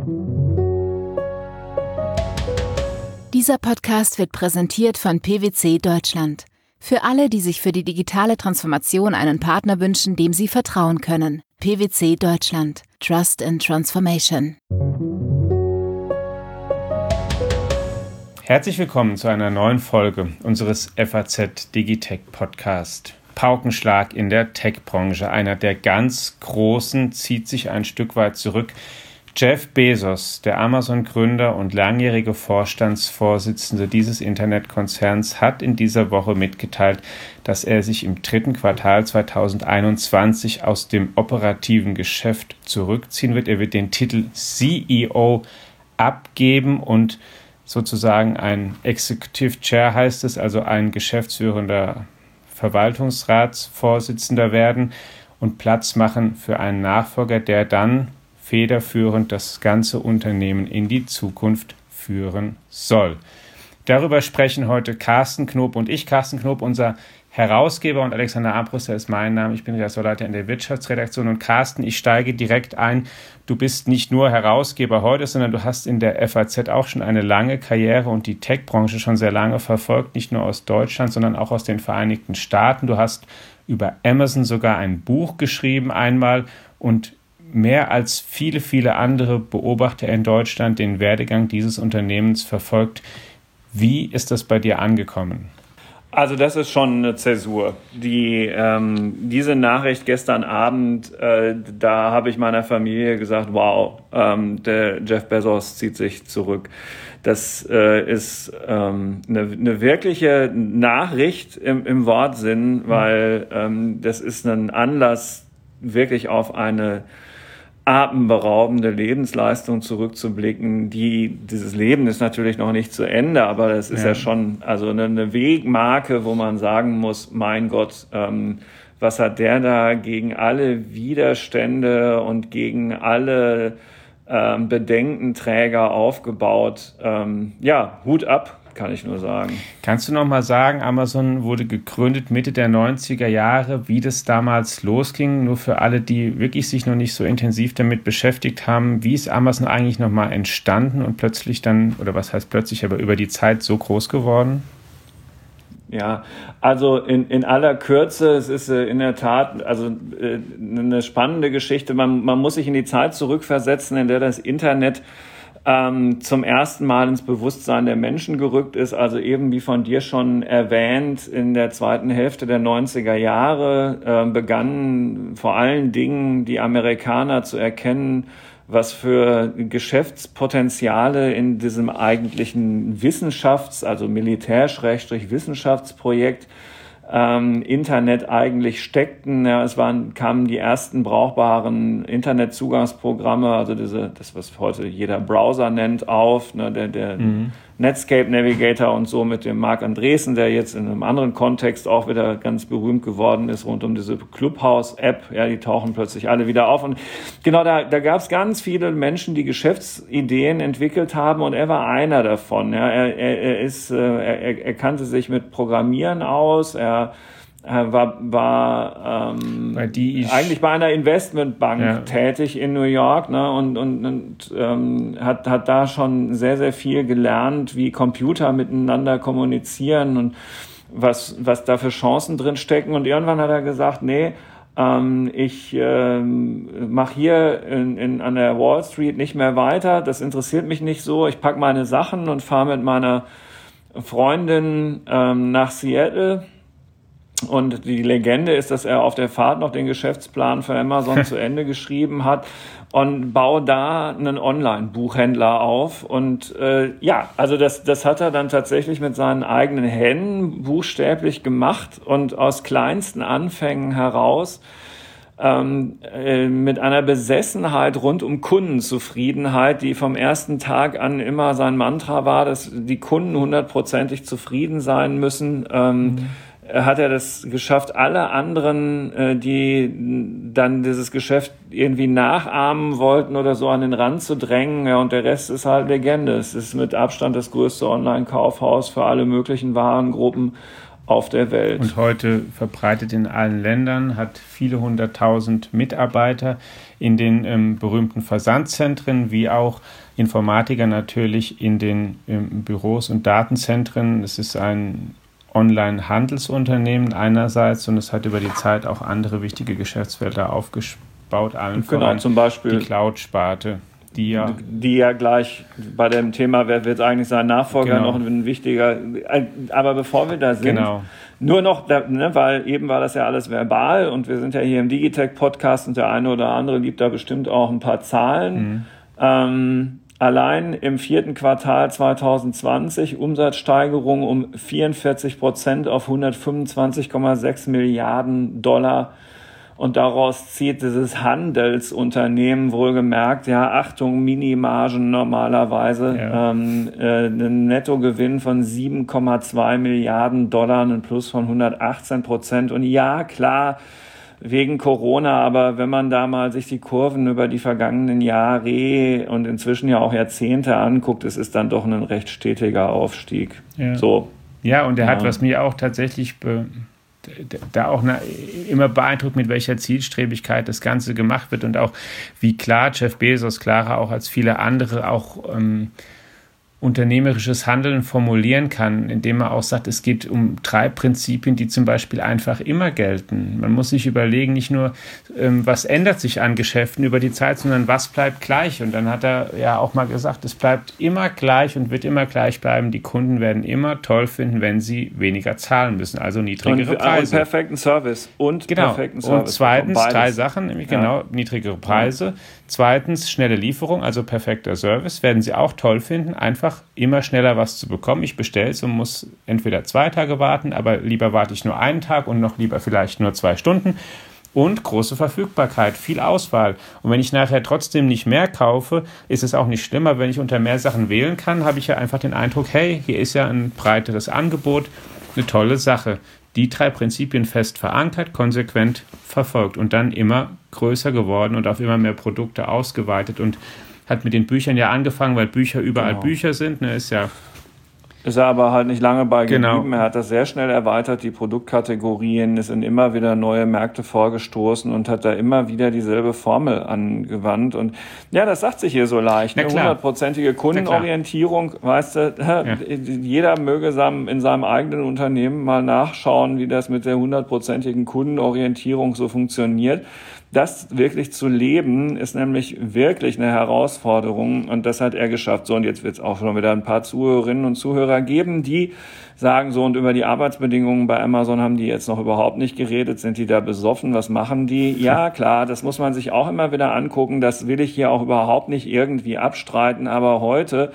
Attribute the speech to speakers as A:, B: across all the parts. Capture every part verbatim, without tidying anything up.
A: Dieser Podcast wird präsentiert von P W C Deutschland. Für alle, die sich für die digitale Transformation einen Partner wünschen, dem sie vertrauen können. P W C Deutschland. Trust in Transformation.
B: Herzlich willkommen zu einer neuen Folge unseres F A Z Digitech Podcast. Paukenschlag in der Tech-Branche. Einer der ganz Großen zieht sich ein Stück weit zurück. Jeff Bezos, der Amazon-Gründer und langjährige Vorstandsvorsitzende dieses Internetkonzerns, hat in dieser Woche mitgeteilt, dass er sich im dritten Quartal zweitausendeinundzwanzig aus dem operativen Geschäft zurückziehen wird. Er wird den Titel C E O abgeben und sozusagen ein Executive Chair heißt es, also ein geschäftsführender Verwaltungsratsvorsitzender werden und Platz machen für einen Nachfolger, der dann federführend das ganze Unternehmen in die Zukunft führen soll. Darüber sprechen heute Carsten Knob und ich. Carsten Knob, unser Herausgeber, und Alexander Armbruster ist mein Name. Ich bin Ressortleiter in der Wirtschaftsredaktion. Und Carsten, ich steige direkt ein. Du bist nicht nur Herausgeber heute, sondern du hast in der F A Z auch schon eine lange Karriere und die Tech-Branche schon sehr lange verfolgt, nicht nur aus Deutschland, sondern auch aus den Vereinigten Staaten. Du hast über Amazon sogar ein Buch geschrieben einmal und mehr als viele, viele andere Beobachter in Deutschland den Werdegang dieses Unternehmens verfolgt. Wie ist das bei dir angekommen?
C: Also das ist schon eine Zäsur. Die, ähm, diese Nachricht gestern Abend, äh, da habe ich meiner Familie gesagt, wow, ähm, der Jeff Bezos zieht sich zurück. Das äh, ist ähm, eine, eine wirkliche Nachricht im, im Wortsinn, weil ähm, das ist ein Anlass, wirklich auf eine atemberaubende Lebensleistung zurückzublicken. Die, dieses Leben ist natürlich noch nicht zu Ende, aber das ist ja, ja schon also eine, eine Wegmarke, wo man sagen muss, mein Gott, ähm, was hat der da gegen alle Widerstände und gegen alle ähm, Bedenkenträger aufgebaut? Ähm, ja, Hut ab, kann ich nur sagen.
B: Kannst du noch mal sagen, Amazon wurde gegründet Mitte der neunziger Jahre, wie das damals losging? Nur für alle, die wirklich sich noch nicht so intensiv damit beschäftigt haben, wie ist Amazon eigentlich noch mal entstanden und plötzlich dann, oder was heißt plötzlich, aber über die Zeit so groß geworden?
C: Ja, also in, in aller Kürze, es ist äh, in der Tat also äh, eine spannende Geschichte. Man, man muss sich in die Zeit zurückversetzen, in der das Internet ähm, zum ersten Mal ins Bewusstsein der Menschen gerückt ist. Also eben wie von dir schon erwähnt, in der zweiten Hälfte der neunziger Jahre äh, begannen vor allen Dingen die Amerikaner zu erkennen, was für Geschäftspotenziale in diesem eigentlichen Wissenschafts-, also Militär-Wissenschaftsprojekt ähm, Internet eigentlich steckten. Ja, es waren, kamen die ersten brauchbaren Internetzugangsprogramme, also diese, das, was heute jeder Browser nennt, auf, ne, der, der mhm. Netscape Navigator und so mit dem Marc Andreessen, der jetzt in einem anderen Kontext auch wieder ganz berühmt geworden ist, rund um diese Clubhouse-App. Ja, die tauchen plötzlich alle wieder auf. Und genau, da, da gab es ganz viele Menschen, die Geschäftsideen entwickelt haben, und er war einer davon. Ja, er, er, er ist, er, er kannte sich mit Programmieren aus. Er Er war, war ähm, bei die ich, eigentlich bei einer Investmentbank ja. tätig in New York, ne, und, und, und ähm, hat, hat da schon sehr, sehr viel gelernt, wie Computer miteinander kommunizieren und was, was da für Chancen drin stecken. Und irgendwann hat er gesagt, nee, ähm, ich ähm, mache hier in, in, an der Wall Street nicht mehr weiter, das interessiert mich nicht so. Ich pack meine Sachen und fahre mit meiner Freundin ähm, nach Seattle. Und die Legende ist, dass er auf der Fahrt noch den Geschäftsplan für Amazon zu Ende geschrieben hat und baue da einen Online-Buchhändler auf. Und äh, ja, also das, das hat er dann tatsächlich mit seinen eigenen Händen buchstäblich gemacht und aus kleinsten Anfängen heraus ähm, äh, mit einer Besessenheit rund um Kundenzufriedenheit, die vom ersten Tag an immer sein Mantra war, dass die Kunden hundertprozentig zufrieden sein müssen. Ähm, mhm. Hat er das geschafft, alle anderen, äh, die dann dieses Geschäft irgendwie nachahmen wollten oder so, an den Rand zu drängen. Ja, und der Rest ist halt Legende. Es ist mit Abstand das größte Online-Kaufhaus für alle möglichen Warengruppen auf der Welt.
B: Und heute verbreitet in allen Ländern, hat viele hunderttausend Mitarbeiter in den ähm, berühmten Versandzentren, wie auch Informatiker natürlich in den ähm, Büros und Datenzentren. Es ist ein Online-Handelsunternehmen einerseits und es hat über die Zeit auch andere wichtige Geschäftsfelder aufgebaut, allen
C: genau,
B: voran
C: zum Beispiel
B: die Cloud-Sparte. Die ja,
C: die ja gleich bei dem Thema, wer wird eigentlich sein Nachfolger,
B: genau.
C: noch ein wichtiger. Aber bevor wir da sind,
B: genau.
C: nur noch, ne, weil eben war das ja alles verbal und wir sind ja hier im Digitech-Podcast und der eine oder andere liebt da bestimmt auch ein paar Zahlen.
B: Mhm.
C: Ähm, allein im vierten Quartal zwanzig zwanzig Umsatzsteigerung um vierundvierzig Prozent auf hundertfünfundzwanzig Komma sechs Milliarden Dollar. Und daraus zieht dieses Handelsunternehmen wohlgemerkt, ja, Achtung, Minimargen normalerweise,
B: ja.
C: ähm, äh, einen Nettogewinn von sieben Komma zwei Milliarden Dollar, einen Plus von hundertachtzehn Prozent. Und ja, klar, wegen Corona, aber wenn man da mal sich die Kurven über die vergangenen Jahre und inzwischen ja auch Jahrzehnte anguckt, es ist dann doch ein recht stetiger Aufstieg.
B: Ja,
C: so.
B: ja und er
C: ja.
B: hat, was mir auch tatsächlich be- da auch eine, immer beeindruckt, mit welcher Zielstrebigkeit das Ganze gemacht wird und auch wie klar Jeff Bezos, klarer auch als viele andere, auch ähm, unternehmerisches Handeln formulieren kann, indem er auch sagt, es geht um drei Prinzipien, die zum Beispiel einfach immer gelten. Man muss sich überlegen, nicht nur, ähm, was ändert sich an Geschäften über die Zeit, sondern was bleibt gleich. Und dann hat er ja auch mal gesagt, es bleibt immer gleich und wird immer gleich bleiben. Die Kunden werden immer toll finden, wenn sie weniger zahlen müssen, also niedrigere
C: und,
B: Preise.
C: Und perfekten Service. Und
B: genau.
C: perfekten Service.
B: Und zweitens
C: Beides.
B: drei Sachen, nämlich ja. genau niedrigere Preise. Ja. Zweitens schnelle Lieferung, also perfekter Service. Werden sie auch toll finden, einfach immer schneller was zu bekommen. Ich bestelle es und muss entweder zwei Tage warten, aber lieber warte ich nur einen Tag und noch lieber vielleicht nur zwei Stunden. Und große Verfügbarkeit, viel Auswahl. Und wenn ich nachher trotzdem nicht mehr kaufe, ist es auch nicht schlimmer. Wenn ich unter mehr Sachen wählen kann, habe ich ja einfach den Eindruck, hey, hier ist ja ein breiteres Angebot, eine tolle Sache. Die drei Prinzipien fest verankert, konsequent verfolgt und dann immer größer geworden und auf immer mehr Produkte ausgeweitet und hat mit den Büchern ja angefangen, weil Bücher überall genau. Bücher sind, ne, ist ja...
C: Ist er aber halt nicht lange bei
B: genau.
C: geblieben. Er hat das sehr schnell erweitert, die Produktkategorien, ist in immer wieder neue Märkte vorgestoßen und hat da immer wieder dieselbe Formel angewandt. Und ja, das sagt sich hier so leicht. Eine hundertprozentige Kundenorientierung, weißt du, ja. jeder möge in seinem eigenen Unternehmen mal nachschauen, wie das mit der hundertprozentigen Kundenorientierung so funktioniert. Das wirklich zu leben, ist nämlich wirklich eine Herausforderung und das hat er geschafft. So, und jetzt wird es auch schon wieder ein paar Zuhörerinnen und Zuhörer geben, die sagen so, und über die Arbeitsbedingungen bei Amazon haben die jetzt noch überhaupt nicht geredet. Sind die da besoffen? Was machen die? Ja, klar, das muss man sich auch immer wieder angucken. Das will ich hier auch überhaupt nicht irgendwie abstreiten, aber heute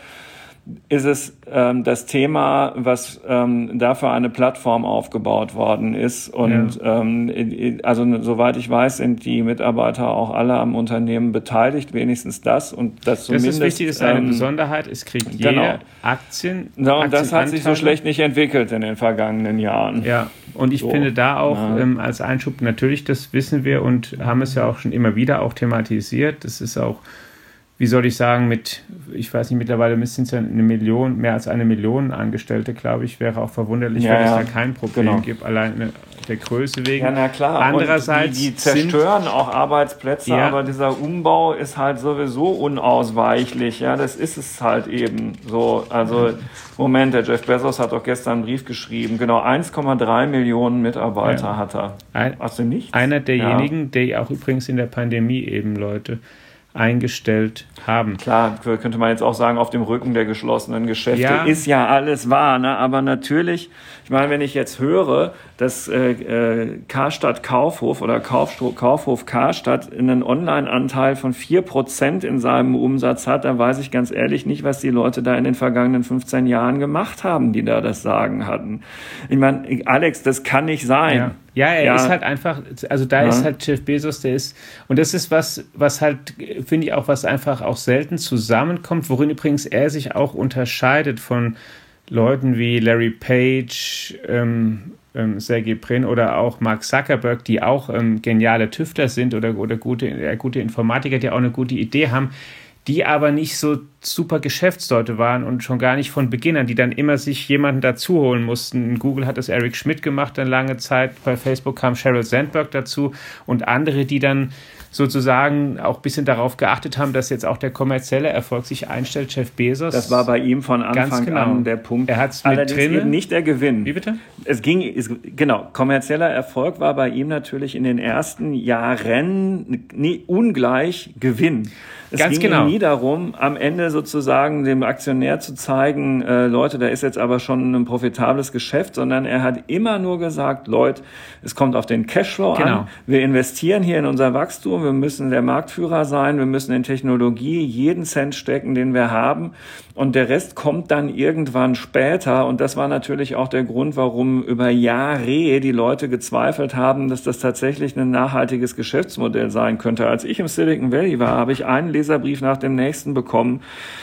C: ist es ähm, das Thema, was ähm, dafür eine Plattform aufgebaut worden ist. Und ja. ähm, also soweit ich weiß, sind die Mitarbeiter auch alle am Unternehmen beteiligt, wenigstens das. Und das zumindest.
B: Das ist wichtig, ist eine ähm, Besonderheit, es kriegt jeder
C: genau.
B: Aktien.
C: Ja, und das hat sich so schlecht nicht entwickelt in den vergangenen Jahren.
B: Ja, und ich so. finde da auch ja. ähm, als Einschub, natürlich, das wissen wir und haben es ja auch schon immer wieder auch thematisiert. Das ist auch, wie soll ich sagen, mit, ich weiß nicht, mittlerweile sind es ja eine Million, mehr als eine Million Angestellte, glaube ich, wäre auch verwunderlich,
C: ja,
B: wenn
C: ja.
B: es da kein Problem genau. gibt, allein der Größe wegen.
C: Ja, na klar.
B: Andererseits
C: und die, die zerstören sind, auch Arbeitsplätze, ja. aber dieser Umbau ist halt sowieso unausweichlich, ja, das ist es halt eben so. Also, Moment, der Jeff Bezos hat doch gestern einen Brief geschrieben, genau, eins Komma drei Millionen Mitarbeiter ja. hat er.
B: Ein,
C: Hast du nichts?
B: Einer derjenigen, ja. die auch übrigens in der Pandemie eben Leute eingestellt haben.
C: Klar, könnte man jetzt auch sagen, auf dem Rücken der geschlossenen Geschäfte.
B: Ja.
C: Ist ja alles wahr, ne? Aber natürlich, ich meine, wenn ich jetzt höre, dass äh, äh, Karstadt Kaufhof oder Kaufstro- Kaufhof Karstadt einen Online-Anteil von vier Prozent in seinem Umsatz hat, dann weiß ich ganz ehrlich nicht, was die Leute da in den vergangenen fünfzehn Jahren gemacht haben, die da das Sagen hatten. Ich meine, Alex, das kann nicht sein.
B: Ja. Ja, er ja. ist halt einfach, also da ja. ist halt Jeff Bezos, der ist, und das ist was, was halt, finde ich auch, was einfach auch selten zusammenkommt, worin übrigens er sich auch unterscheidet von Leuten wie Larry Page, ähm, ähm, Sergey Brin oder auch Mark Zuckerberg, die auch ähm, geniale Tüftler sind oder, oder gute, äh, gute Informatiker, die auch eine gute Idee haben. die aber nicht so super Geschäftsleute waren und schon gar nicht von Beginn an, die dann immer sich jemanden dazu holen mussten. In Google hat das Eric Schmidt gemacht dann lange Zeit, bei Facebook kam Sheryl Sandberg dazu und andere, die dann sozusagen auch ein bisschen darauf geachtet haben, dass jetzt auch der kommerzielle Erfolg sich einstellt. Jeff Bezos.
C: Das war bei ihm von Anfang
B: genau.
C: an der Punkt.
B: Er hat es mit drin.
C: Eben nicht der Gewinn.
B: Wie bitte?
C: Es ging, es, genau, kommerzieller Erfolg war bei ihm natürlich in den ersten Jahren nie, ungleich Gewinn. Es
B: Ganz
C: ging
B: genau.
C: ihm nie darum, am Ende sozusagen dem Aktionär zu zeigen, äh, Leute, da ist jetzt aber schon ein profitables Geschäft, sondern er hat immer nur gesagt, Leute, es kommt auf den Cashflow
B: genau.
C: an. Wir investieren hier in unser Wachstum, wir müssen der Marktführer sein, wir müssen in Technologie jeden Cent stecken, den wir haben. Und der Rest kommt dann irgendwann später. Und das war natürlich auch der Grund, warum über Jahre die Leute gezweifelt haben, dass das tatsächlich ein nachhaltiges Geschäftsmodell sein könnte. Als ich im Silicon Valley war, habe ich einen Leserbrief nach dem nächsten bekommen,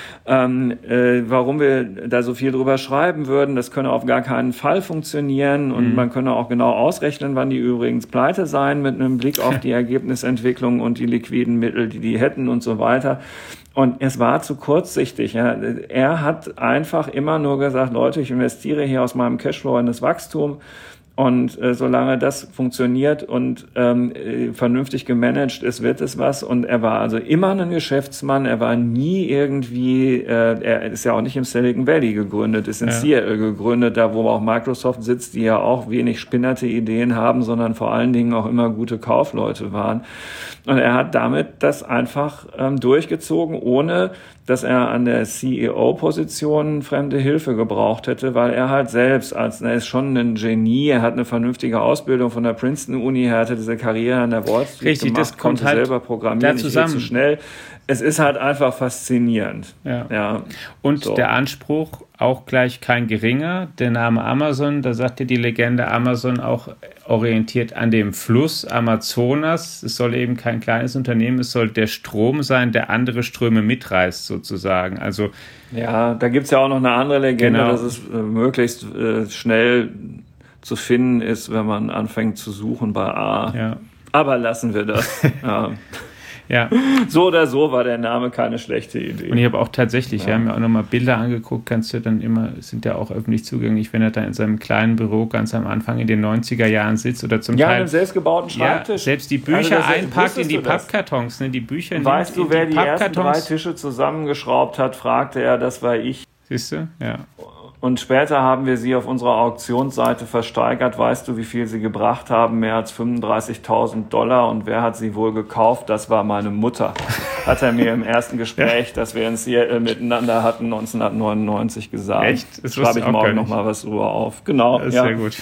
C: ähm, äh, warum wir da so viel drüber schreiben würden. Das könne auf gar keinen Fall funktionieren. Und mhm. man könne auch genau ausrechnen, wann die übrigens pleite seien, mit einem Blick auf die Ergebnisentwicklung und die liquiden Mittel, die die hätten und so weiter. Und es war zu kurzsichtig. Ja. Er hat einfach immer nur gesagt, Leute, ich investiere hier aus meinem Cashflow in das Wachstum. Und äh, solange das funktioniert und ähm, äh, vernünftig gemanagt ist, wird es was. Und er war also immer ein Geschäftsmann. Er war nie irgendwie, äh, er ist ja auch nicht im Silicon Valley gegründet, ist in ja. Seattle gegründet, da wo auch Microsoft sitzt, die ja auch wenig spinnerte Ideen haben, sondern vor allen Dingen auch immer gute Kaufleute waren. Und er hat damit das einfach ähm, durchgezogen, ohne dass er an der C E O-Position fremde Hilfe gebraucht hätte, weil er halt selbst, als er ist schon ein Genie, er hat eine vernünftige Ausbildung von der Princeton-Uni, er hatte diese Karriere an der Wall Street
B: Richtig,
C: gemacht,
B: das kommt
C: konnte
B: halt
C: selber programmieren, nicht viel zu schnell. Es ist halt einfach faszinierend.
B: Ja.
C: Ja.
B: Und
C: So.
B: der Anspruch auch gleich kein geringer. Der Name Amazon, da sagte die Legende Amazon auch orientiert an dem Fluss Amazonas. Es soll eben kein kleines Unternehmen, es soll der Strom sein, der andere Ströme mitreißt sozusagen. Also
C: Ja, da gibt's ja auch noch eine andere Legende,
B: Genau.
C: dass es äh, möglichst äh, schnell zu finden ist, wenn man anfängt zu suchen bei A.
B: ja,
C: Aber lassen wir das. Ja.
B: ja.
C: So oder so war der Name keine schlechte Idee.
B: Und ich habe auch tatsächlich,
C: Ja.
B: wir haben ja auch nochmal Bilder angeguckt, kannst du dann immer, sind ja auch öffentlich zugänglich, wenn er da in seinem kleinen Büro ganz am Anfang in den neunziger Jahren sitzt oder zum
C: Ja,
B: Teil...
C: einen selbstgebauten
B: Ja,
C: Schreibtisch.
B: selbst die Bücher
C: Also das-
B: einpackt in
C: wusstest
B: die
C: du das?
B: Pappkartons, ne? Die Bücher
C: Weißt
B: nimmt
C: du, wer
B: in
C: die ersten drei
B: Pappkartons.
C: Tische zusammengeschraubt hat, fragte er, das war ich.
B: Siehst du? Ja.
C: Und später haben wir sie auf unserer Auktionsseite versteigert. Weißt du, wie viel sie gebracht haben? Mehr als fünfunddreißigtausend Dollar. Und wer hat sie wohl gekauft? Das war meine Mutter. Hat er mir im ersten Gespräch, das wir in Seattle miteinander hatten, neunzehnhundertneunundneunzig gesagt.
B: Echt? Das wusste
C: Schreibe
B: ich
C: ich
B: auch gar
C: morgen
B: nicht.
C: noch mal was drüber auf. Genau.
B: Das ist
C: ja.
B: sehr gut.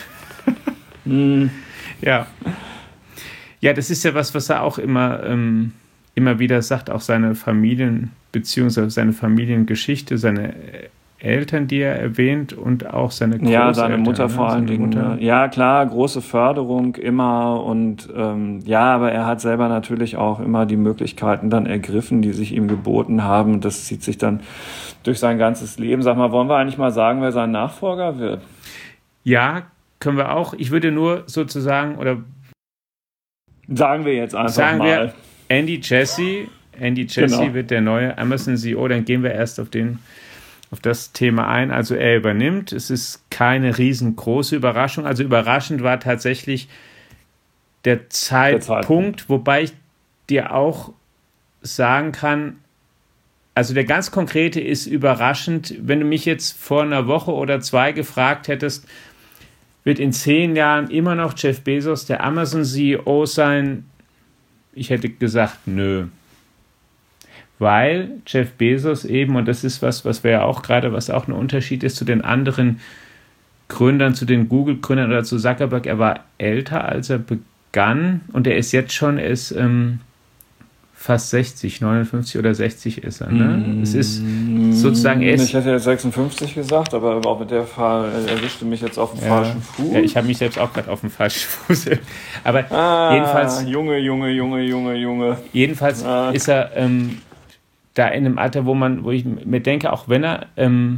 B: Ja. Ja, das ist ja was, was er auch immer, ähm, immer wieder sagt, auch seine Familien, beziehungsweise seine Familiengeschichte, seine Eltern, die er erwähnt und auch seine Großeltern.
C: Ja, seine Mutter
B: ne?
C: vor allen
B: Seine
C: Dingen.
B: Mutter.
C: Ne? Ja, klar, große Förderung immer und ähm, ja, aber er hat selber natürlich auch immer die Möglichkeiten dann ergriffen, die sich ihm geboten haben. Das zieht sich dann durch sein ganzes Leben. Sag mal, wollen wir eigentlich mal sagen, wer sein Nachfolger wird?
B: Ja, können wir auch. Ich würde nur sozusagen, oder
C: Sagen wir jetzt einfach
B: sagen
C: mal.
B: wir, Andy Jassy, Andy Jassy
C: Genau.
B: wird der neue Amazon C E O, dann gehen wir erst auf den auf das Thema ein. Also er übernimmt. Es ist keine riesengroße Überraschung. Also überraschend war tatsächlich der Zeitpunkt,
C: Der Zeitpunkt.
B: wobei ich dir auch sagen kann, also der ganz konkrete ist überraschend. Wenn du mich jetzt vor einer Woche oder zwei gefragt hättest, wird in zehn Jahren immer noch Jeff Bezos der Amazon C E O sein? Ich hätte gesagt, nö. Weil Jeff Bezos eben, und das ist was, was wir ja auch gerade, was auch ein Unterschied ist zu den anderen Gründern, zu den Google-Gründern oder zu Zuckerberg, er war älter, als er begann und er ist jetzt schon, er ist ähm, fast sechzig, neunundfünfzig oder sechzig ist er. Ne? Es ist sozusagen, er ist...
C: Ich hätte jetzt sechsundfünfzig gesagt, aber auch mit der Fall erwischte mich jetzt auf dem
B: ja,
C: falschen Fuß.
B: Ja, ich habe mich selbst auch gerade auf dem falschen Fuß. Aber
C: ah,
B: jedenfalls...
C: Junge, Junge, Junge, Junge, Junge.
B: Jedenfalls
C: Ah.
B: ist er ähm, da in einem Alter, wo man, wo ich mir denke, auch wenn er ähm,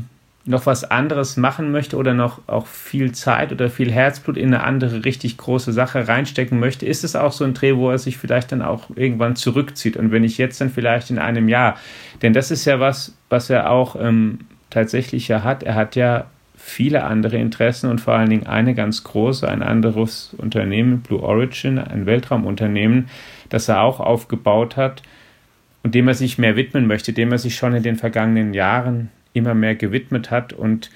B: noch was anderes machen möchte oder noch auch viel Zeit oder viel Herzblut in eine andere richtig große Sache reinstecken möchte, ist es auch so ein Dreh, wo er sich vielleicht dann auch irgendwann zurückzieht. Und wenn nicht jetzt, dann vielleicht in einem Jahr. Denn das ist ja was, was er auch ähm, tatsächlich ja hat. Er hat ja viele andere Interessen und vor allen Dingen eine ganz große, ein anderes Unternehmen, Blue Origin, ein Weltraumunternehmen, das er auch aufgebaut hat und dem er sich mehr widmen möchte, dem er sich schon in den vergangenen Jahren immer mehr gewidmet hat. Und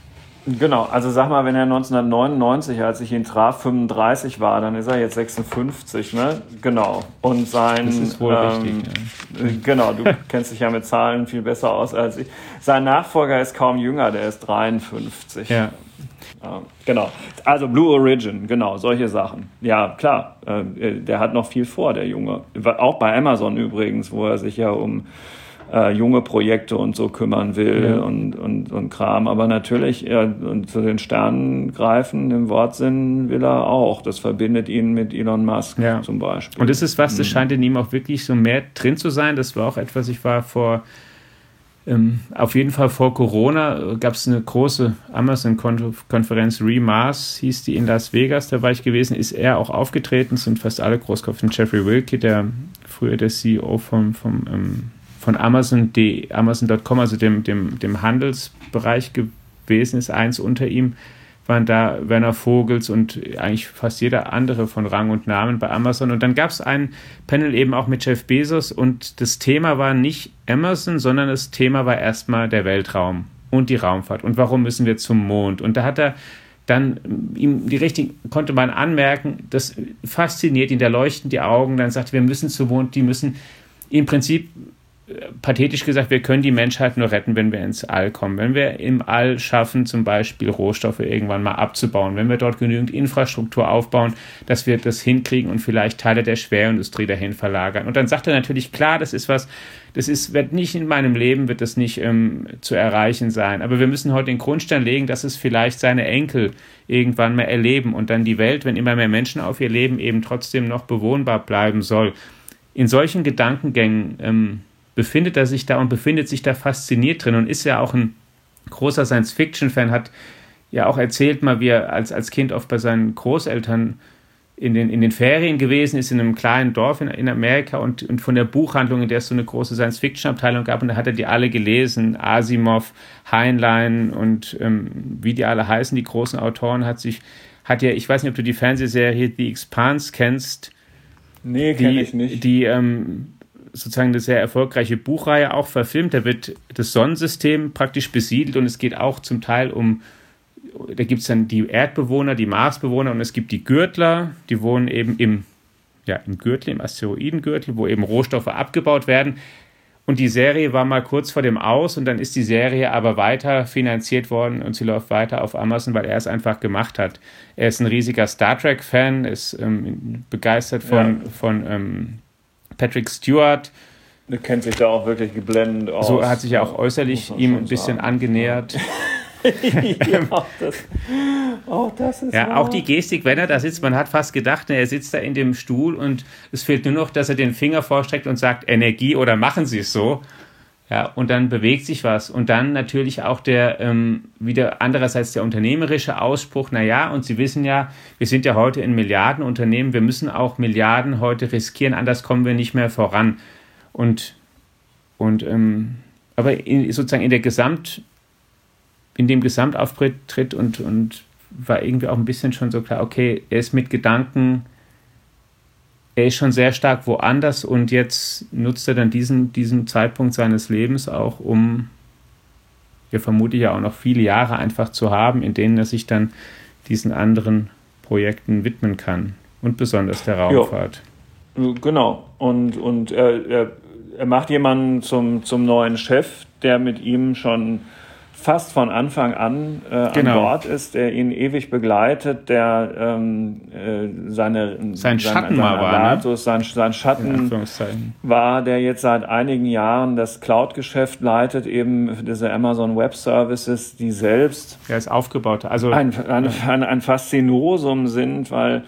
C: genau, also sag mal, wenn er neunzehnhundertneunundneunzig, als ich ihn traf, fünfunddreißig war, dann ist er jetzt sechsundfünfzig, ne? Genau. Und sein,
B: das ist wohl
C: ähm,
B: richtig, ja.
C: Genau, du kennst dich ja mit Zahlen viel besser aus als ich. Sein Nachfolger ist kaum jünger, der ist dreiundfünfzig.
B: Ja.
C: Ja, genau. Also Blue Origin, genau, solche Sachen. Ja, klar, äh, der hat noch viel vor, der Junge. Auch bei Amazon übrigens, wo er sich ja um Äh, junge Projekte und so kümmern will, ja. und, und, und Kram. Aber natürlich, ja, und zu den Sternen greifen, im Wortsinn will er auch. Das verbindet ihn mit Elon Musk, ja. zum Beispiel.
B: Und das ist was, das scheint in ihm auch wirklich so mehr drin zu sein. Das war auch etwas, ich war vor, ähm, auf jeden Fall vor Corona, gab es eine große Amazon-Konferenz, Remars hieß die in Las Vegas, da war ich gewesen, ist er auch aufgetreten, sind fast alle Großkopf von Jeffrey Wilke, der früher der C E O vom, vom ähm, von Amazon, Amazon Punkt com, also dem, dem, dem Handelsbereich gewesen ist. Eins unter ihm waren da Werner Vogels und eigentlich fast jeder andere von Rang und Namen bei Amazon. Und dann gab es ein Panel eben auch mit Jeff Bezos und das Thema war nicht Amazon, sondern das Thema war erstmal der Weltraum und die Raumfahrt und warum müssen wir zum Mond. Und da hat er dann ihm die richtigen, konnte man anmerken, das fasziniert ihn, da leuchten die Augen, dann sagt er, wir müssen zum Mond, die müssen im Prinzip pathetisch gesagt, wir können die Menschheit nur retten, wenn wir ins All kommen. Wenn wir im All schaffen, zum Beispiel Rohstoffe irgendwann mal abzubauen, wenn wir dort genügend Infrastruktur aufbauen, dass wir das hinkriegen und vielleicht Teile der Schwerindustrie dahin verlagern. Und dann sagt er natürlich, klar, das ist was, das ist, wird nicht in meinem Leben, wird das nicht ähm, zu erreichen sein. Aber wir müssen heute den Grundstein legen, dass es vielleicht seine Enkel irgendwann mal erleben und dann die Welt, wenn immer mehr Menschen auf ihr Leben eben trotzdem noch bewohnbar bleiben soll. In solchen Gedankengängen ähm, befindet er sich da und befindet sich da fasziniert drin und ist ja auch ein großer Science-Fiction-Fan, hat ja auch erzählt mal, wie er als, als Kind oft bei seinen Großeltern in den, in den Ferien gewesen ist, in einem kleinen Dorf in, in Amerika und, und von der Buchhandlung, in der es so eine große Science-Fiction-Abteilung gab und da hat er die alle gelesen, Asimov, Heinlein und ähm, wie die alle heißen, die großen Autoren, hat sich, hat ja, ich weiß nicht, ob du die Fernsehserie The Expanse kennst.
C: Nee, kenne ich nicht.
B: Die, ähm, sozusagen eine sehr erfolgreiche Buchreihe auch verfilmt. Da wird das Sonnensystem praktisch besiedelt und es geht auch zum Teil um, da gibt es dann die Erdbewohner, die Marsbewohner und es gibt die Gürtler, die wohnen eben im, ja, im Gürtel, im Asteroidengürtel, wo eben Rohstoffe abgebaut werden. Und die Serie war mal kurz vor dem Aus und dann ist die Serie aber weiter finanziert worden und sie läuft weiter auf Amazon, weil er es einfach gemacht hat. Er ist ein riesiger Star Trek-Fan, ist ähm, begeistert von, ja. von ähm, Patrick Stewart.
C: Der kennt sich da auch wirklich geblendet aus.
B: So hat sich ja auch äußerlich ihm ein bisschen sagen. angenähert.
C: ja, das, auch das ist
B: ja,
C: wahr.
B: Auch die Gestik, wenn er da sitzt, man hat fast gedacht, er sitzt da in dem Stuhl und es fehlt nur noch, dass er den Finger vorstreckt und sagt, Energie oder machen Sie es so. Ja, und dann bewegt sich was. Und dann natürlich auch der, ähm, wieder andererseits der unternehmerische Ausspruch, naja, und Sie wissen ja, wir sind ja heute in Milliardenunternehmen, wir müssen auch Milliarden heute riskieren, anders kommen wir nicht mehr voran. Und, und ähm, aber in, sozusagen in der Gesamt, in dem Gesamtauftritt und, und war irgendwie auch ein bisschen schon so klar, okay, er ist mit Gedanken, er ist schon sehr stark woanders und jetzt nutzt er dann diesen, diesen Zeitpunkt seines Lebens auch, um, ja vermutlich ja auch noch viele Jahre einfach zu haben, in denen er sich dann diesen anderen Projekten widmen kann und besonders der Raumfahrt.
C: Jo. Genau. Und, und er, er, er macht jemanden zum, zum neuen Chef, der mit ihm schon fast von Anfang an äh,
B: genau.
C: an Bord ist, der ihn ewig begleitet, der ähm, äh, seine
B: sein Schatten
C: sein,
B: mal war, ne?
C: sein, sein Schatten war, der jetzt seit einigen Jahren das Cloud-Geschäft leitet, eben diese Amazon Web Services, die selbst
B: ja, ist aufgebaut, also
C: ein, ein, ein, ein Faszinosum sind, weil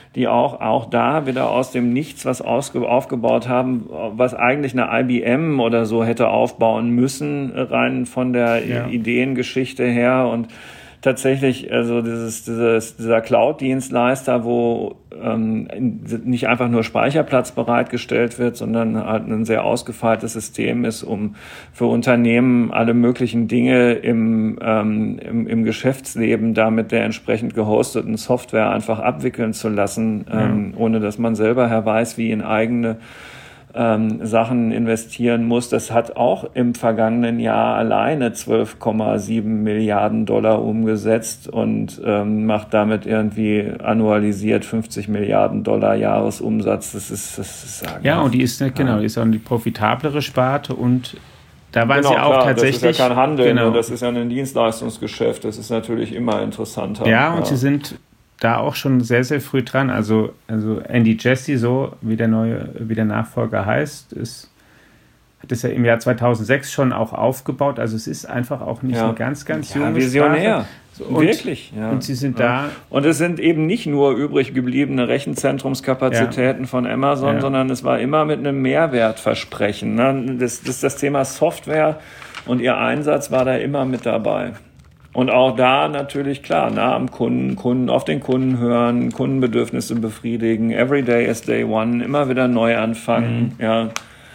C: die auch, auch da wieder aus dem Nichts was ausge, aufgebaut haben, was eigentlich eine I B M oder so hätte aufbauen müssen, rein von der ja. Ideengeschichte her. Und tatsächlich, also dieses, dieses, dieser Cloud-Dienstleister, wo ähm, nicht einfach nur Speicherplatz bereitgestellt wird, sondern halt ein sehr ausgefeiltes System ist, um für Unternehmen alle möglichen Dinge im, ähm, im, im Geschäftsleben da mit der entsprechend gehosteten Software einfach abwickeln zu lassen, ähm, ja. ohne dass man selber her weiß, wie in eigene Ähm, Sachen investieren muss. Das hat auch im vergangenen Jahr alleine zwölf Komma sieben Milliarden Dollar umgesetzt und ähm, macht damit irgendwie annualisiert fünfzig Milliarden Dollar Jahresumsatz. Das ist, das ist sagen,
B: ja, und die ist nicht, genau, die ist auch die profitablere Sparte und da waren
C: genau,
B: sie auch
C: klar,
B: tatsächlich.
C: Das ist ja kein Handel,
B: genau.
C: Das ist ja ein Dienstleistungsgeschäft. Das ist natürlich immer interessanter.
B: Ja, und ja. sie sind da auch schon sehr, sehr früh dran. Also, also Andy Jassy, so wie der neue, wie der Nachfolger heißt, ist, hat es ja im Jahr zweitausendsechs schon auch aufgebaut. Also es ist einfach auch nicht ja. eine ganz, ganz
C: ja,
B: junge
C: Visionär.
B: Sprache. Und,
C: Wirklich. Ja.
B: Und sie sind
C: ja.
B: da.
C: Und es sind eben nicht nur übrig gebliebene Rechenzentrumskapazitäten ja. von Amazon, ja. sondern es war immer mit einem Mehrwertversprechen. Ne? Das, das, das Thema Software und ihr Einsatz war da immer mit dabei. Und auch da natürlich, klar, nah am Kunden, Kunden auf den Kunden hören, Kundenbedürfnisse befriedigen, every day is day one, immer wieder neu anfangen, mhm. ja.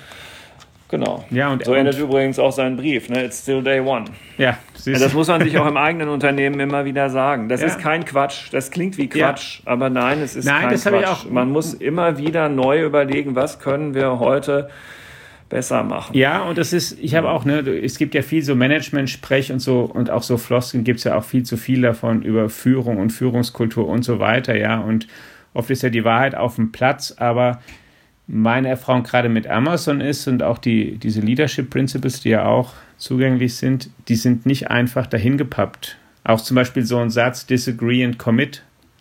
C: Genau.
B: Ja, und,
C: so endet und, übrigens auch sein Brief, ne? It's still day one.
B: Ja,
C: ja, das muss man sich auch im eigenen Unternehmen immer wieder sagen. Das
B: ja.
C: ist kein Quatsch. Das klingt wie Quatsch, ja. aber nein, es ist
B: nein,
C: kein
B: das
C: Quatsch.
B: Ich auch,
C: man muss immer wieder neu überlegen, was können wir heute besser machen.
B: Ja, und das ist, ich habe auch, ne, es gibt ja viel so Management-Sprech und so und auch so Floskeln gibt es ja auch viel zu viel davon über Führung und Führungskultur und so weiter, ja, und oft ist ja die Wahrheit auf dem Platz, aber meine Erfahrung gerade mit Amazon ist und auch die, diese Leadership Principles, die ja auch zugänglich sind, die sind nicht einfach dahin gepappt. Auch zum Beispiel so ein Satz, disagree and commit.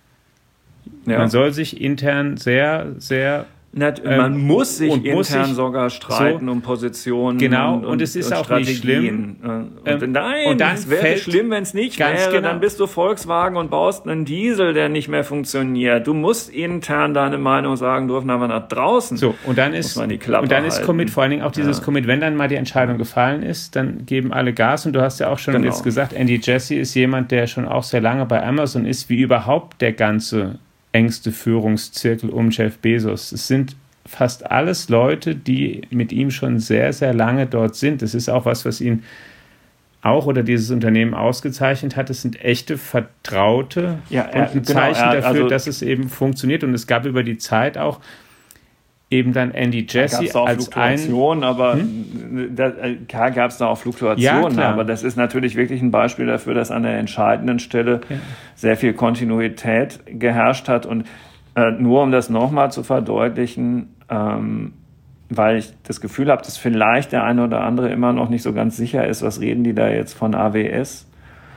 B: Ja. Man soll sich intern sehr, sehr
C: Nicht, man ähm, muss sich intern muss sich
B: sogar
C: streiten so, um Positionen.
B: Genau,
C: und, und,
B: und es ist
C: und
B: auch nicht schlimm.
C: Und,
B: ähm,
C: nein,
B: und dann
C: es wäre schlimm, wenn es nicht wäre.
B: Genau.
C: Dann bist du Volkswagen und baust einen Diesel, der nicht mehr funktioniert. Du musst intern deine Meinung sagen dürfen, aber nach draußen
B: so, und dann ist,
C: muss man die Klappe
B: und dann ist
C: halten.
B: Commit, vor allen Dingen auch dieses
C: ja.
B: Commit, wenn dann mal die Entscheidung gefallen ist, dann geben alle Gas. Und du hast ja auch schon genau. jetzt gesagt, Andy Jassy ist jemand, der schon auch sehr lange bei Amazon ist, wie überhaupt der ganze engste Führungszirkel um Jeff Bezos. Es sind fast alles Leute, die mit ihm schon sehr, sehr lange dort sind. Das ist auch was, was ihn auch oder dieses Unternehmen ausgezeichnet hat. Es sind echte Vertraute
C: ja,
B: und ein
C: genau,
B: Zeichen
C: er,
B: dafür,
C: also,
B: dass es eben funktioniert. Und es gab über die Zeit auch eben dann Andy Jassy als ein...
C: aber
B: hm?
C: da, klar gab es da auch Fluktuationen,
B: ja,
C: aber das ist natürlich wirklich ein Beispiel dafür, dass an der entscheidenden Stelle ja. sehr viel Kontinuität geherrscht hat. Und äh, nur um das nochmal zu verdeutlichen, ähm, weil ich das Gefühl habe, dass vielleicht der eine oder andere immer noch nicht so ganz sicher ist, was reden die da jetzt von A W S,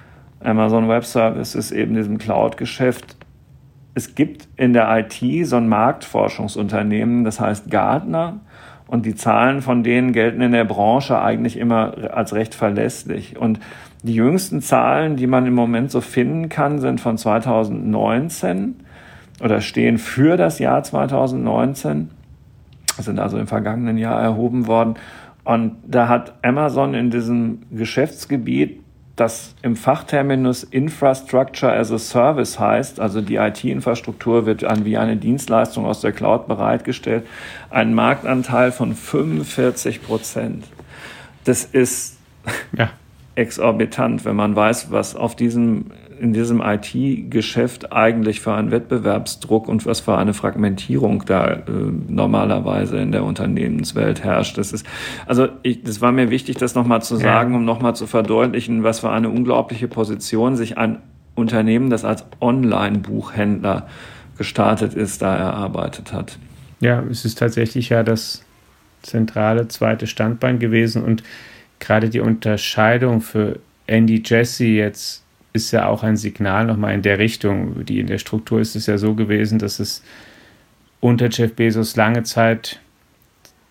C: Amazon Web Services, eben diesem Cloud-Geschäft. Es gibt in der I T so ein Marktforschungsunternehmen, das heißt Gartner, und die Zahlen von denen gelten in der Branche eigentlich immer als recht verlässlich. Und die jüngsten Zahlen, die man im Moment so finden kann, sind von zweitausendneunzehn oder stehen für das Jahr zweitausendneunzehn. Sind also im vergangenen Jahr erhoben worden. Und da hat Amazon in diesem Geschäftsgebiet, das im Fachterminus Infrastructure as a Service heißt, also die I T-Infrastruktur wird an wie eine Dienstleistung aus der Cloud bereitgestellt, einen Marktanteil von fünfundvierzig Prozent. Das ist
B: ja.
C: exorbitant, wenn man weiß, was auf diesem in diesem I T-Geschäft eigentlich für einen Wettbewerbsdruck und was für eine Fragmentierung da äh, normalerweise in der Unternehmenswelt herrscht. Das ist, also ich, das war mir wichtig, das nochmal zu sagen, ja. um nochmal zu verdeutlichen, was für eine unglaubliche Position sich ein Unternehmen, das als Online-Buchhändler gestartet ist, da erarbeitet hat.
B: Ja, es ist tatsächlich ja das zentrale zweite Standbein gewesen und gerade die Unterscheidung für Andy Jassy jetzt ist ja auch ein Signal nochmal in der Richtung. Die, in der Struktur ist es ja so gewesen, dass es unter Jeff Bezos lange Zeit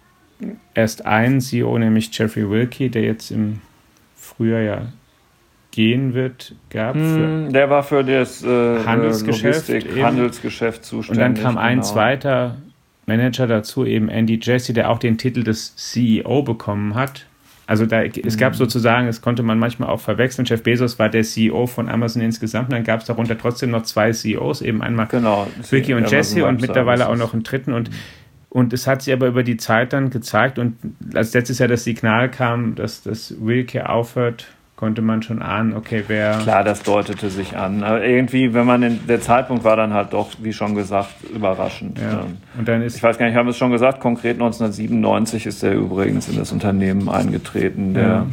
B: erst einen C E O, nämlich Jeffrey Wilke, der jetzt im Frühjahr ja gehen wird, gab.
C: Hm, der war für das äh,
B: Handelsgeschäft,
C: Logistik, Handelsgeschäft zuständig.
B: Und dann kam ein
C: genau.
B: zweiter Manager dazu, eben Andy Jassy, der auch den Titel des C E O bekommen hat. Also da, es gab sozusagen, das konnte man manchmal auch verwechseln, Jeff Bezos war der C E O von Amazon insgesamt, und dann gab es darunter trotzdem noch zwei C E Os, eben einmal
C: genau,
B: Wilkie und Jesse und mittlerweile auch noch einen dritten. Und, und es hat sich aber über die Zeit dann gezeigt, und als letztes Jahr das Signal kam, dass das Wilkie aufhört, konnte man schon ahnen, okay, wer...
C: Klar, das deutete sich an. Aber irgendwie, wenn man in, der Zeitpunkt war dann halt doch, wie schon gesagt, überraschend.
B: Ja. Und dann ist,
C: ich weiß gar nicht, haben wir es schon gesagt, konkret neunzehnhundertsiebenundneunzig ist er übrigens in das Unternehmen eingetreten, der ja.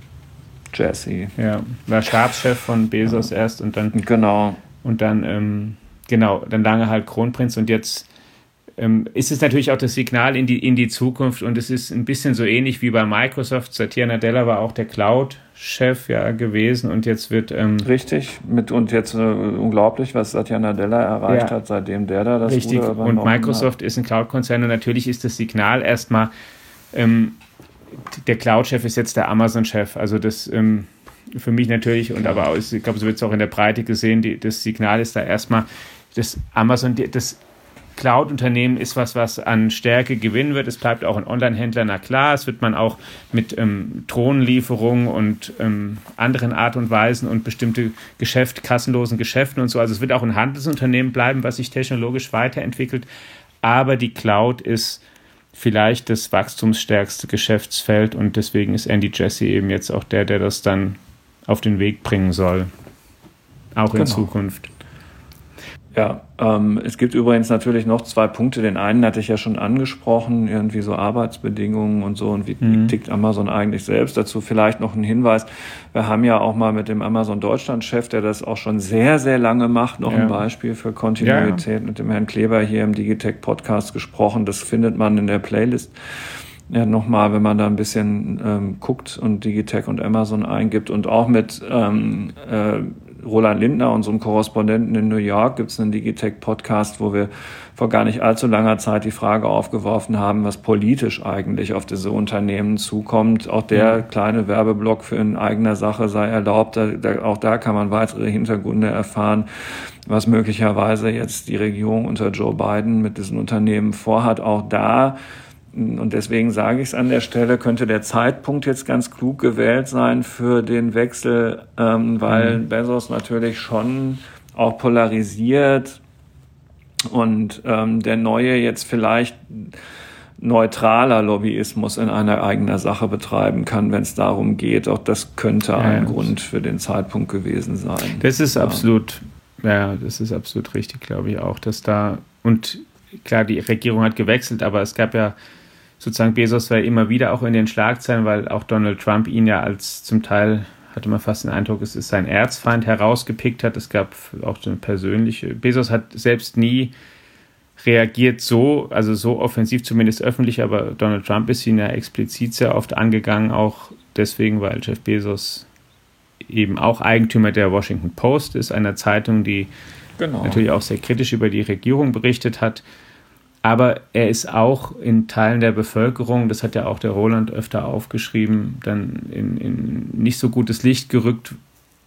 C: Jesse.
B: Ja, war Stabschef von Bezos ja. erst und dann...
C: Genau.
B: Und dann, ähm, genau, dann lange halt Kronprinz, und jetzt ähm, ist es natürlich auch das Signal in die, in die Zukunft, und es ist ein bisschen so ähnlich wie bei Microsoft. Satya Nadella war auch der Cloud-Chef ja gewesen, und jetzt wird... Ähm,
C: Richtig, mit, und jetzt äh, unglaublich, was Satya Nadella erreicht ja. hat, seitdem der da das
B: Richtig, und Microsoft hat. Ist ein Cloud-Konzern, und natürlich ist das Signal erstmal, ähm, der Cloud-Chef ist jetzt der Amazon-Chef, also das... Ähm, für mich natürlich, und aber auch, ich glaube, so wird es auch in der Breite gesehen, die, das Signal ist da erstmal, dass Amazon, das Cloud-Unternehmen ist was, was an Stärke gewinnen wird. Es bleibt auch ein Online-Händler, na klar, es wird man auch mit ähm, Drohnenlieferungen und ähm, anderen Art und Weisen und bestimmte Geschäft, kassenlosen Geschäften und so, also es wird auch ein Handelsunternehmen bleiben, was sich technologisch weiterentwickelt, aber die Cloud ist vielleicht das wachstumsstärkste Geschäftsfeld, und deswegen ist Andy Jassy eben jetzt auch der, der das dann auf den Weg bringen soll. Auch in genau. Zukunft.
C: Ja, ähm, es gibt übrigens natürlich noch zwei Punkte. Den einen hatte ich ja schon angesprochen, irgendwie so Arbeitsbedingungen und so, und wie mhm. tickt Amazon eigentlich selbst. Dazu vielleicht noch ein Hinweis. Wir haben ja auch mal mit dem Amazon Deutschland-Chef, der das auch schon sehr, sehr lange macht, noch ja. ein Beispiel für Kontinuität ja. mit dem Herrn Kleber hier im Digitech-Podcast gesprochen. Das findet man in der Playlist. Ja, nochmal, wenn man da ein bisschen ähm, guckt und Digitech und Amazon eingibt, und auch mit ähm, äh, Roland Lindner, unserem Korrespondenten in New York, gibt es einen Digitech-Podcast, wo wir vor gar nicht allzu langer Zeit die Frage aufgeworfen haben, was politisch eigentlich auf diese Unternehmen zukommt. Auch der mhm. kleine Werbeblock für in eigener Sache sei erlaubt. Da, da, auch da kann man weitere Hintergründe erfahren, was möglicherweise jetzt die Regierung unter Joe Biden mit diesen Unternehmen vorhat. Auch da, und deswegen sage ich es an der Stelle, könnte der Zeitpunkt jetzt ganz klug gewählt sein für den Wechsel, ähm, weil mhm. Bezos natürlich schon auch polarisiert, und ähm, der Neue jetzt vielleicht neutraler Lobbyismus in einer eigenen Sache betreiben kann, wenn es darum geht. Auch das könnte ja, ein ja. Grund für den Zeitpunkt gewesen sein.
B: Das ist
C: ja.
B: absolut, ja, das ist absolut richtig, glaube ich auch, dass da, und klar, die Regierung hat gewechselt, aber es gab ja sozusagen, Bezos war immer wieder auch in den Schlagzeilen, weil auch Donald Trump ihn ja als zum Teil, hatte man fast den Eindruck, es ist sein Erzfeind, herausgepickt hat. Es gab auch so eine persönliche, Bezos hat selbst nie reagiert so, also so offensiv, zumindest öffentlich, aber Donald Trump ist ihn ja explizit sehr oft angegangen, auch deswegen, weil Jeff Bezos eben auch Eigentümer der Washington Post ist, einer Zeitung, die genau. natürlich auch sehr kritisch über die Regierung berichtet hat. Aber er ist auch in Teilen der Bevölkerung, das hat ja auch der Roland öfter aufgeschrieben, dann in, in nicht so gutes Licht gerückt,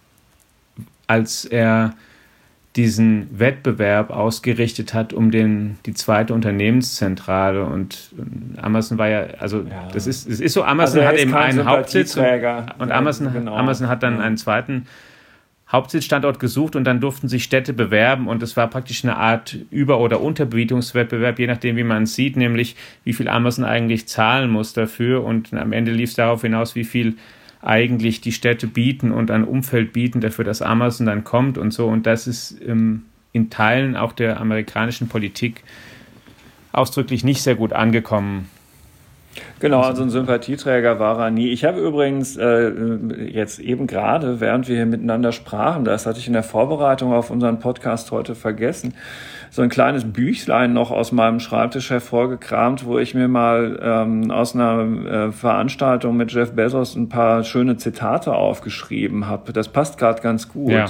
B: als er diesen Wettbewerb ausgerichtet hat um den, die zweite Unternehmenszentrale. Und Amazon war ja, also ja. das ist, es ist so, Amazon also hat eben einen Hauptsitz und, und Amazon, genau. Amazon hat dann ja. einen zweiten Hauptsitzstandort gesucht, und dann durften sich Städte bewerben, und es war praktisch eine Art Über- oder Unterbietungswettbewerb, je nachdem, wie man es sieht, nämlich wie viel Amazon eigentlich zahlen muss dafür, und am Ende lief es darauf hinaus, wie viel eigentlich die Städte bieten und ein Umfeld bieten dafür, dass Amazon dann kommt und so, und das ist ähm, in Teilen auch der amerikanischen Politik ausdrücklich nicht sehr gut angekommen.
C: Genau, also ein Sympathieträger war er nie. Ich habe übrigens äh, jetzt eben gerade, während wir hier miteinander sprachen, das hatte ich in der Vorbereitung auf unseren Podcast heute vergessen, so ein kleines Büchlein noch aus meinem Schreibtisch hervorgekramt, wo ich mir mal ähm, aus einer äh, Veranstaltung mit Jeff Bezos ein paar schöne Zitate aufgeschrieben habe. Das passt gerade ganz gut.
B: Ja.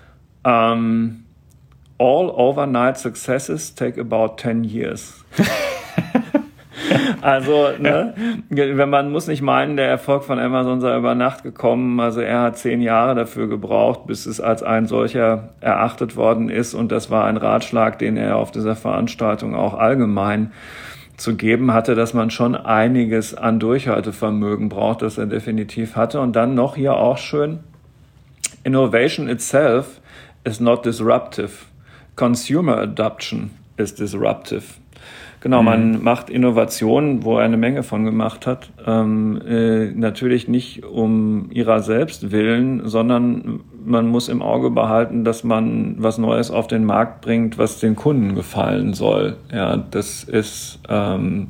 C: Um, all overnight successes take about ten years. Also, ne, wenn man muss nicht meinen, der Erfolg von Amazon sei über Nacht gekommen. Also er hat zehn Jahre dafür gebraucht, bis es als ein solcher erachtet worden ist. Und das war ein Ratschlag, den er auf dieser Veranstaltung auch allgemein zu geben hatte, dass man schon einiges an Durchhaltevermögen braucht, das er definitiv hatte. Und dann noch hier auch schön, Innovation itself is not disruptive. Consumer adoption is disruptive. Genau, man macht Innovationen, wo er eine Menge von gemacht hat, ähm, äh, natürlich nicht um ihrer selbst willen, sondern man muss im Auge behalten, dass man was Neues auf den Markt bringt, was den Kunden gefallen soll. Ja, das ist ähm,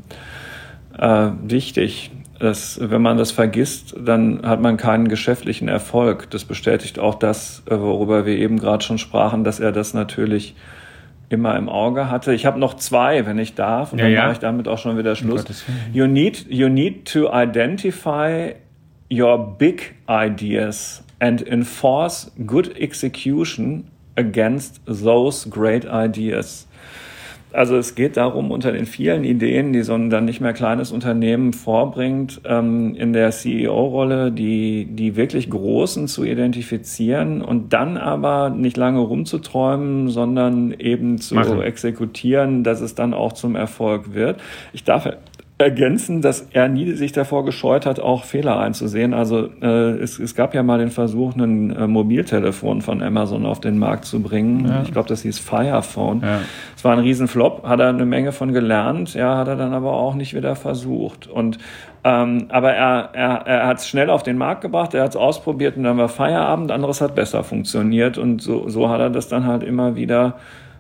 C: äh, wichtig. Das, wenn man das vergisst, dann hat man keinen geschäftlichen Erfolg. Das bestätigt auch das, worüber wir eben gerade schon sprachen, dass er das natürlich immer im Auge hatte. Ich habe noch zwei, wenn ich darf, und ja, dann ja. mache ich damit auch schon wieder Schluss. You need, you need to identify your big ideas and enforce good execution against those great ideas. Also es geht darum, unter den vielen Ideen, die so ein dann nicht mehr kleines Unternehmen vorbringt, ähm, in der C E O-Rolle die, die wirklich Großen zu identifizieren und dann aber nicht lange rumzuträumen, sondern eben zu Machen. exekutieren, dass es dann auch zum Erfolg wird. Ich darf ergänzen, dass er nie sich davor gescheut hat, auch Fehler einzusehen. Also äh, es, es gab ja mal den Versuch, ein äh, Mobiltelefon von Amazon auf den Markt zu bringen. Ja. Ich glaube, das hieß Fire Phone. Ja. Es war ein Riesenflop, hat er eine Menge von gelernt, ja, hat er dann aber auch nicht wieder versucht. Und ähm, aber er, er, er hat es schnell auf den Markt gebracht, er hat es ausprobiert und dann war Feierabend, anderes hat besser funktioniert und so, so hat er das dann halt immer wieder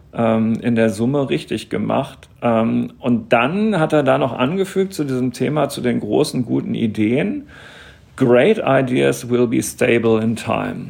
C: in der Summe richtig gemacht. Und dann hat er da noch angefügt zu diesem Thema, zu den großen, guten Ideen: Great ideas will be stable in time.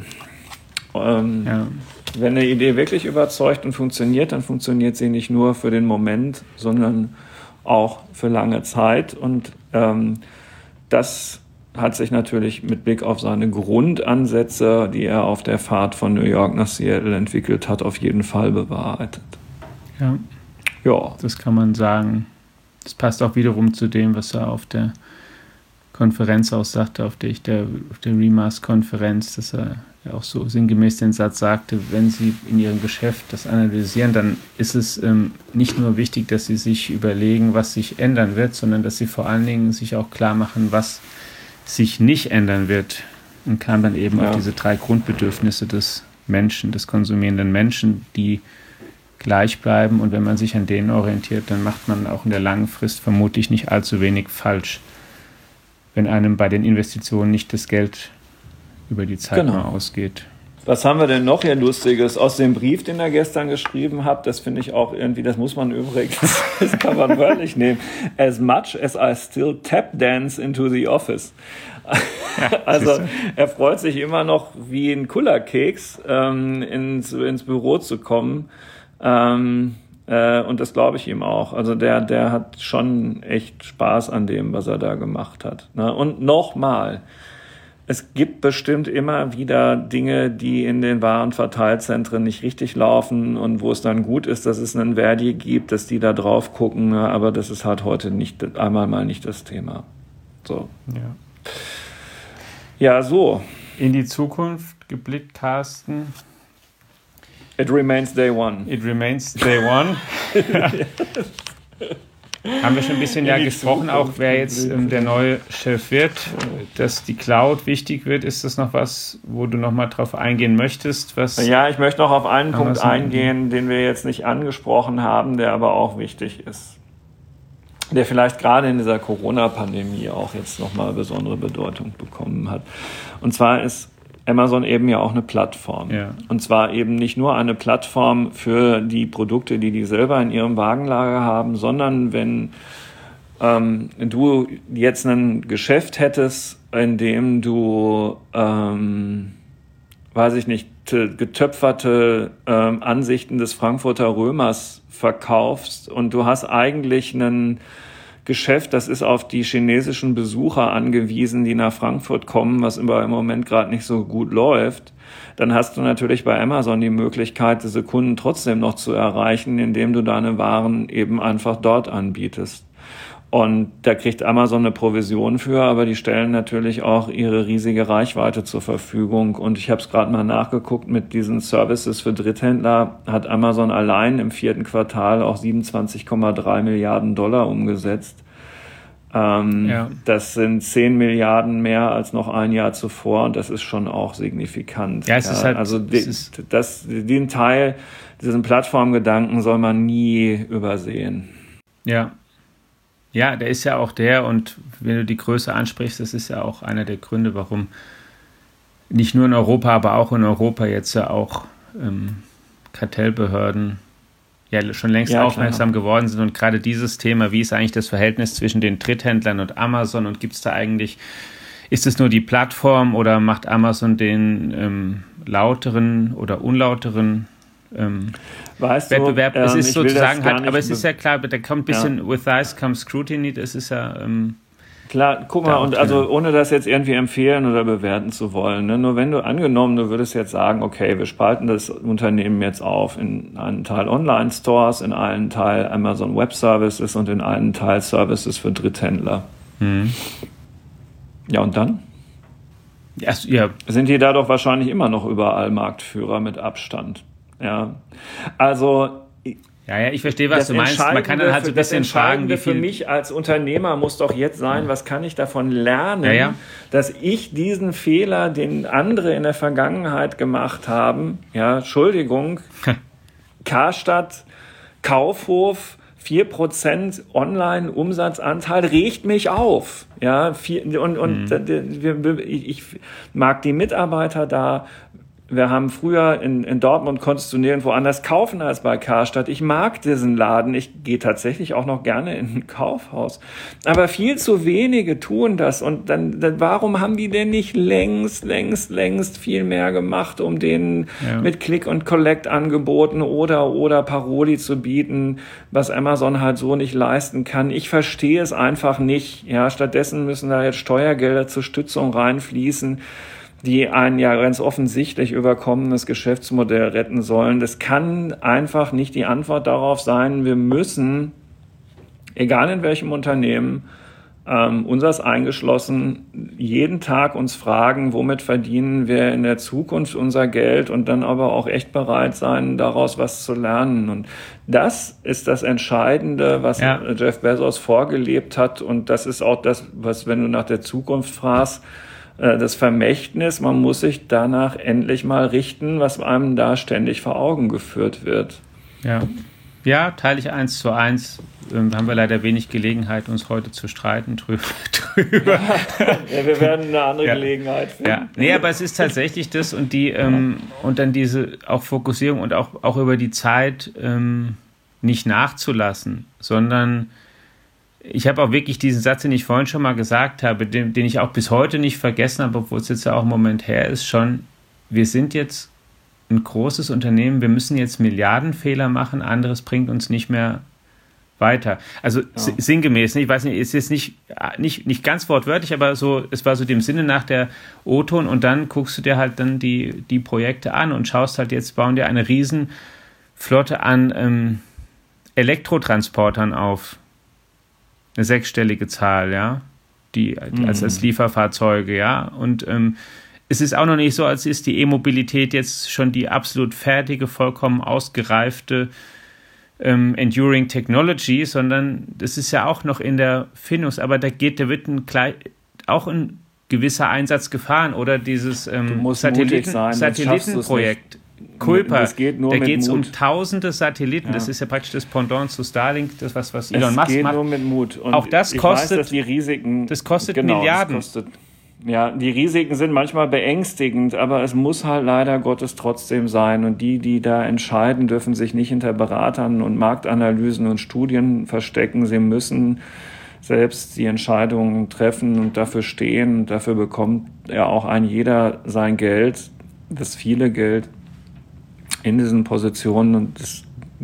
C: Ja. Wenn eine Idee wirklich überzeugt und funktioniert, dann funktioniert sie nicht nur für den Moment, sondern auch für lange Zeit. Und ähm, das hat sich natürlich mit Blick auf seine Grundansätze, die er auf der Fahrt von New York nach Seattle entwickelt hat, auf jeden Fall bewahrheitet.
B: Ja, ja, das kann man sagen. Das passt auch wiederum zu dem, was er auf der Konferenz auch sagte, auf der ich der, auf der Remas-Konferenz, dass er ja auch so sinngemäß den Satz sagte, wenn Sie in Ihrem Geschäft das analysieren, dann ist es ähm, nicht nur wichtig, dass Sie sich überlegen, was sich ändern wird, sondern dass Sie vor allen Dingen sich auch klar machen, was sich nicht ändern wird, und kam dann eben ja. auf diese drei Grundbedürfnisse des Menschen, des konsumierenden Menschen, die gleich bleiben, und wenn man sich an denen orientiert, dann macht man auch in der langen Frist vermutlich nicht allzu wenig falsch, wenn einem bei den Investitionen nicht das Geld über die Zeit genau. mal ausgeht.
C: Was haben wir denn noch hier Lustiges aus dem Brief, den er gestern geschrieben hat? Das finde ich auch irgendwie, das muss man übrigens, das kann man wörtlich nehmen. As much as I still tap dance into the office. Ja, also er freut sich immer noch wie ein Kullerkeks, ähm, ins, ins Büro zu kommen. Ähm, äh, und das glaube ich ihm auch. Also der, der hat schon echt Spaß an dem, was er da gemacht hat. Ne? Und nochmal, es gibt bestimmt immer wieder Dinge, die in den Warenverteilzentren nicht richtig laufen und wo es dann gut ist, dass es einen Verdi gibt, dass die da drauf gucken, aber das ist halt heute nicht einmal mal nicht das Thema. So.
B: Ja.
C: Ja, so.
B: In die Zukunft geblickt, Carsten.
C: It remains day one.
B: It remains day one. Haben wir schon ein bisschen ja gesprochen, auch wer jetzt ähm, der neue Chef wird, dass die Cloud wichtig wird. Ist das noch was, wo du noch mal drauf eingehen möchtest? Was
C: ja, ich möchte noch auf einen Punkt eingehen, den wir jetzt nicht angesprochen haben, der aber auch wichtig ist. Der vielleicht gerade in dieser Corona-Pandemie auch jetzt noch mal besondere Bedeutung bekommen hat. Und zwar ist Amazon eben ja auch eine Plattform. Ja. Und zwar eben nicht nur eine Plattform für die Produkte, die die selber in ihrem Wagenlager haben, sondern wenn ähm, du jetzt ein Geschäft hättest, in dem du, ähm, weiß ich nicht, getöpferte ähm, Ansichten des Frankfurter Römers verkaufst und du hast eigentlich einen Geschäft, das ist auf die chinesischen Besucher angewiesen, die nach Frankfurt kommen, was im Moment gerade nicht so gut läuft, dann hast du natürlich bei Amazon die Möglichkeit, diese Kunden trotzdem noch zu erreichen, indem du deine Waren eben einfach dort anbietest. Und da kriegt Amazon eine Provision für, aber die stellen natürlich auch ihre riesige Reichweite zur Verfügung. Und ich habe es gerade mal nachgeguckt, mit diesen Services für Dritthändler hat Amazon allein im vierten Quartal auch siebenundzwanzig Komma drei Milliarden Dollar umgesetzt. Ähm, ja. Das sind zehn Milliarden mehr als noch ein Jahr zuvor und das ist schon auch signifikant. Ja, es ja, ist halt, also die, ist das, den Teil, diesen Plattformgedanken soll man nie übersehen.
B: Ja. Ja, der ist ja auch der, und wenn du die Größe ansprichst, das ist ja auch einer der Gründe, warum nicht nur in Europa, aber auch in Europa jetzt ja auch ähm, Kartellbehörden ja schon längst ja, aufmerksam klar. geworden sind, und gerade dieses Thema, wie ist eigentlich das Verhältnis zwischen den Dritthändlern und Amazon, und gibt es da eigentlich, ist es nur die Plattform oder macht Amazon den ähm, lauteren oder unlauteren Ähm, weißt Wettbewerb, du, ähm, es ist sozusagen halt, aber es ist ja klar, da kommt ein bisschen, ja. with thighs comes scrutiny, das ist ja ähm,
C: klar, guck mal, und also ohne das jetzt irgendwie empfehlen oder bewerten zu wollen, ne? Nur wenn du angenommen, du würdest jetzt sagen, okay, wir spalten das Unternehmen jetzt auf in einen Teil Online-Stores, in einen Teil Amazon Web Services und in einen Teil Services für Dritthändler. Mhm. Ja, und dann?
B: Ja, ja.
C: Sind die da doch wahrscheinlich immer noch überall Marktführer mit Abstand. Ja, also
B: ja, ja, ich verstehe, was du meinst. Man kann dann halt so ein bisschen fragen, wie viel...
C: Für mich als Unternehmer muss doch jetzt sein, was kann ich davon lernen,
B: ja, ja.
C: dass ich diesen Fehler, den andere in der Vergangenheit gemacht haben, ja, Entschuldigung, Karstadt, Kaufhof, vier Prozent Online-Umsatzanteil regt mich auf. Ja, vier, und, und mhm. ich mag die Mitarbeiter da. Wir haben früher in, in Dortmund, konntest du nirgendwo anders kaufen als bei Karstadt. Ich mag diesen Laden. Ich gehe tatsächlich auch noch gerne in ein Kaufhaus. Aber viel zu wenige tun das. Und dann, dann warum haben die denn nicht längst, längst, längst viel mehr gemacht, um denen ja. mit Click und Collect Angeboten oder, oder Paroli zu bieten, was Amazon halt so nicht leisten kann? Ich verstehe es einfach nicht. Ja, stattdessen müssen da jetzt Steuergelder zur Stützung reinfließen, die ein ja ganz offensichtlich überkommenes Geschäftsmodell retten sollen. Das kann einfach nicht die Antwort darauf sein. Wir müssen, egal in welchem Unternehmen, ähm, unseres eingeschlossen, jeden Tag uns fragen, womit verdienen wir in der Zukunft unser Geld, und dann aber auch echt bereit sein, daraus was zu lernen. Und das ist das Entscheidende, was ja. Jeff Bezos vorgelebt hat, und das ist auch das, was, wenn du nach der Zukunft fragst, das Vermächtnis, man muss sich danach endlich mal richten, was einem da ständig vor Augen geführt wird.
B: Ja, ja, teile ich eins zu eins. Ähm, haben wir leider wenig Gelegenheit, uns heute zu streiten drüber. drüber.
C: Ja, wir werden eine andere ja. Gelegenheit finden.
B: Ja, nee, aber es ist tatsächlich das, und die ähm, und dann diese auch Fokussierung und auch, auch über die Zeit ähm, nicht nachzulassen, sondern ich habe auch wirklich diesen Satz, den ich vorhin schon mal gesagt habe, den, den ich auch bis heute nicht vergessen habe, obwohl es jetzt ja auch ein Moment her ist, schon, wir sind jetzt ein großes Unternehmen, wir müssen jetzt Milliardenfehler machen, anderes bringt uns nicht mehr weiter. Also ja. sinngemäß, ich weiß nicht, es ist nicht, nicht, nicht ganz wortwörtlich, aber so, es war so dem Sinne nach der O-Ton, und dann guckst du dir halt dann die, die Projekte an und schaust halt, jetzt bauen dir eine Riesenflotte an ähm, Elektrotransportern auf. Eine sechsstellige Zahl, ja, die als, als Lieferfahrzeuge, ja, und ähm, es ist auch noch nicht so, als ist die E-Mobilität jetzt schon die absolut fertige, vollkommen ausgereifte ähm, Enduring Technology, sondern das ist ja auch noch in der Findungs-, aber da geht, da wird ein Klei- auch ein gewisser Einsatz gefahren, oder dieses ähm, Satelliten- sein, Satellitenprojekt. Kuiper, da geht es um tausende Satelliten, ja. Das ist ja praktisch das Pendant zu Starlink, das was, was Elon Musk macht. Es geht
C: nur mit Mut. Und
B: auch das
C: ich
B: kostet,
C: weiß, dass die Risiken,
B: das kostet
C: genau,
B: Milliarden.
C: Das kostet, ja, die Risiken sind manchmal beängstigend, aber es muss halt leider Gottes trotzdem sein, und die, die da entscheiden, dürfen sich nicht hinter Beratern und Marktanalysen und Studien verstecken. Sie müssen selbst die Entscheidungen treffen und dafür stehen, und dafür bekommt ja auch ein jeder sein Geld, das viele Geld, in diesen Positionen, und das,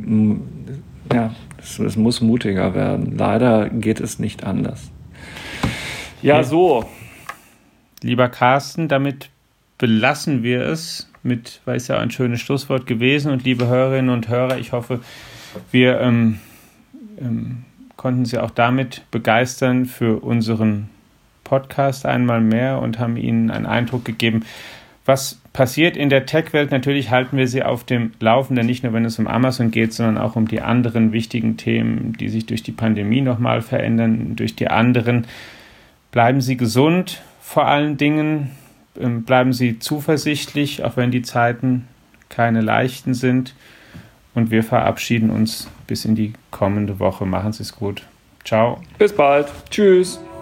C: ja, es, es muss mutiger werden. Leider geht es nicht anders. Ja, okay. So.
B: Lieber Carsten, damit belassen wir es mit, weil es ja ein schönes Schlusswort gewesen, und liebe Hörerinnen und Hörer, ich hoffe, wir ähm, ähm, konnten Sie auch damit begeistern für unseren Podcast einmal mehr und haben Ihnen einen Eindruck gegeben, was passiert in der Tech-Welt. Natürlich halten wir Sie auf dem Laufenden, nicht nur wenn es um Amazon geht, sondern auch um die anderen wichtigen Themen, die sich durch die Pandemie nochmal verändern, durch die anderen. Bleiben Sie gesund, vor allen Dingen. Bleiben Sie zuversichtlich, auch wenn die Zeiten keine leichten sind. Und wir verabschieden uns bis in die kommende Woche. Machen Sie es gut. Ciao.
C: Bis bald. Tschüss.